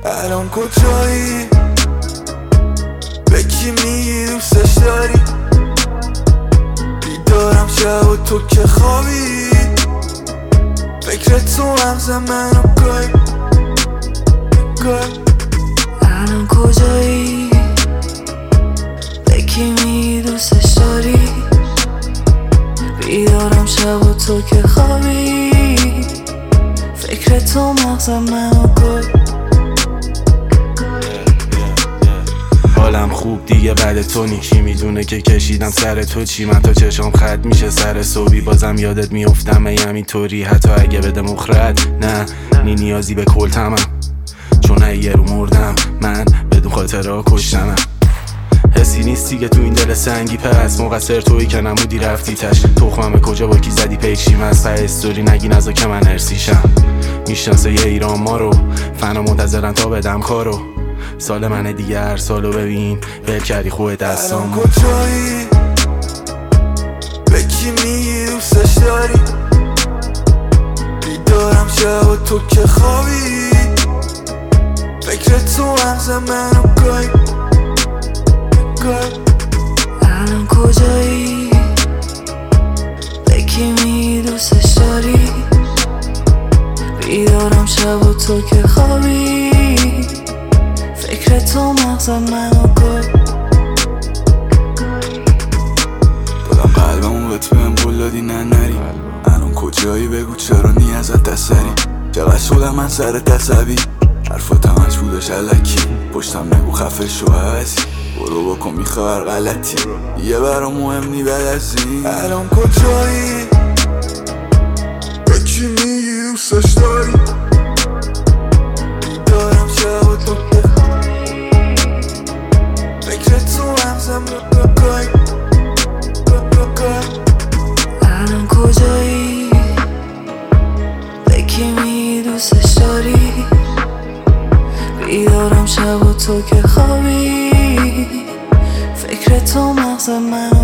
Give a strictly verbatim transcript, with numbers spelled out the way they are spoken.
الان کجایی؟ به کی میگی دوستش داری؟ بیدارم شب و تو که خوابی، فکر تو مغز منو گاهی گاهی. الان کجایی؟ به کی میگی دوستش داری؟ بیدارم شب و تو که خوابی، فکر تو مغز منو گاهی. حالم خوب دیگه بعد تو نی، کی میدونه که کشیدم سر تو چی. من تا چشام خط میشه سر صبحی، بازم یادت میافتم ای همینطوری. حتی اگه بده مخرج نه نی نیازی به کلتمم، چون اگه رو مردم من بدون خاطره کشتمم. حسی نیست دیگه تو این دل سنگی، پس مقصر تویی که نمودی رفتی تش. تخمم کجا با کی زدی پیکشیم، از پا استوری نگی نزا که من ارسیشم. میشناسه یه ایران ما رو، فنا منتظرن تا بدم کارو. سال منه دیگه هر سالو ببین ول کردی خوه دستام. الان کجایی؟ به کی میگی دوستش داری؟ بیدارم شب و تو که خوابی، فکر تو مغز منو گاهی گاهی. الان کجایی؟ به کی میگی دوستش داری؟ بیدارم شب و تو که خوابی، فکر تو مغز منو گاهی. دادم قلبمو به تو بهم قول دادی نه نری. الان کجایی؟ بگو چرا نی ازت دستری. چقدر شدم من سر عصبی، حرفاتم از بودش علکی. پشتم نگو خفه شو هستی، برو بکن میخوار غلطی، یه برا مهم نی بعد از این. الان کجایی؟ به کی میگی دوستش داری؟ بیدارم شب و تو که خوابی، فکر تو مغزم رو گاهی گاهی. الان کجایی؟ به کی میگی دوستش داری؟ بیدارم شب و تو که خوابی، فکر تو مغز منو